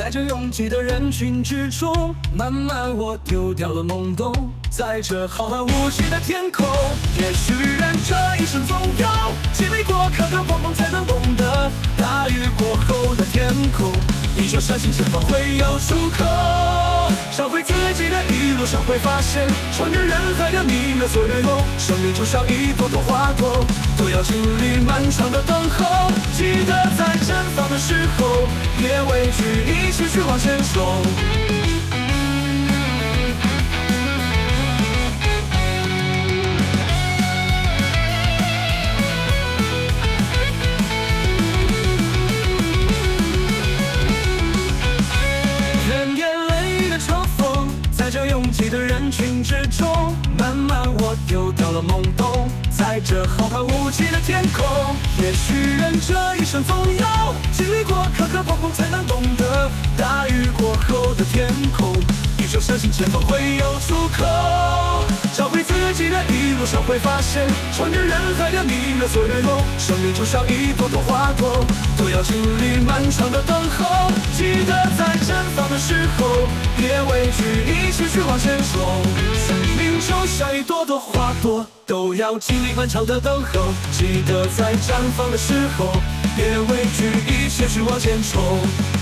在这拥挤的人群之中，慢慢我丢掉了懵懂。在这浩瀚无际的天空，也许人这一生总要经历过磕磕碰碰，才能懂得大雨过后的天空，依旧相信前方会有出口。找回自己的一路上会发现，穿越人海的你越做越勇。生命就像一朵朵花朵，都要经历漫长的等候。记得在绽放的时候，别畏惧，一起去往前冲。在这拥挤的人群之中，慢慢我丢掉了懵懂。在这浩瀚无际的天空，也许人这一生总要经历过磕磕碰碰，才能懂得大雨过后的天空，依旧相信前方会有出口。找回自己的一路上会发现，穿越人海的你越做越勇。生命就像一朵朵花朵，都要经历漫长的等候。记得在绽放的时候，别畏惧，一起去往前冲。生命就像一朵朵花朵，都要经历漫长的等候。记得在绽放的时候，别畏惧，一起去往前冲。